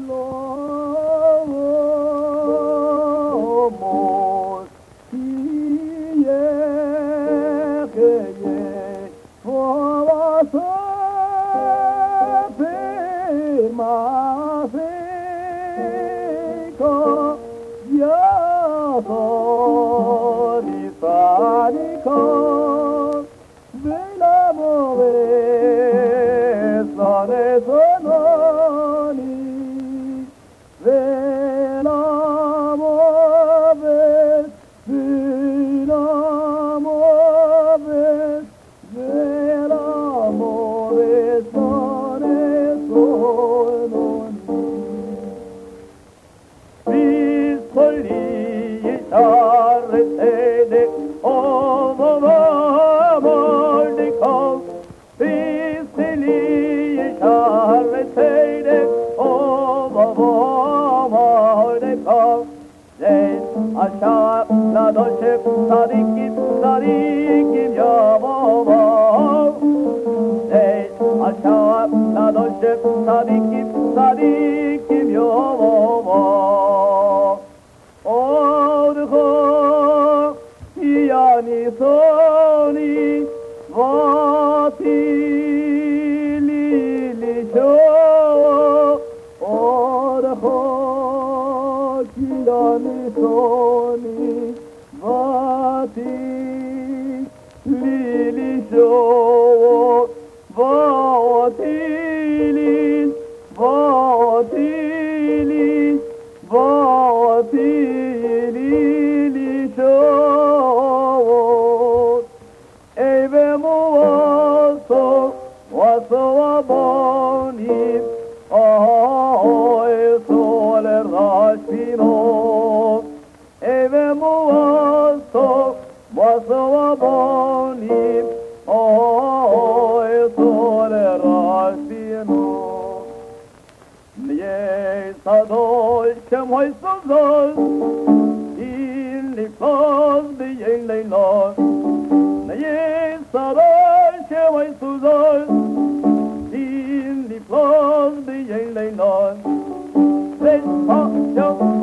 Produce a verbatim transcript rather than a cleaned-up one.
La dolce sadikim, sadikim ya baba. Ey aşağı la dolce sadikim, sadikim ya baba. Orho yani soni vati lili şo. Orho yani soni vati lili şo, vati lili, vati lili, vati lili şo. Eve mu vaso, vaso aboni, ahoy sole raspino. Eve mu vaso, vaso aboni, ahoy sole raspino. Niye sadol kemoy sozol, illi faz diyen leyla. Niye sadol kemoy sozol, illi faz diyen leyla. Let's talk,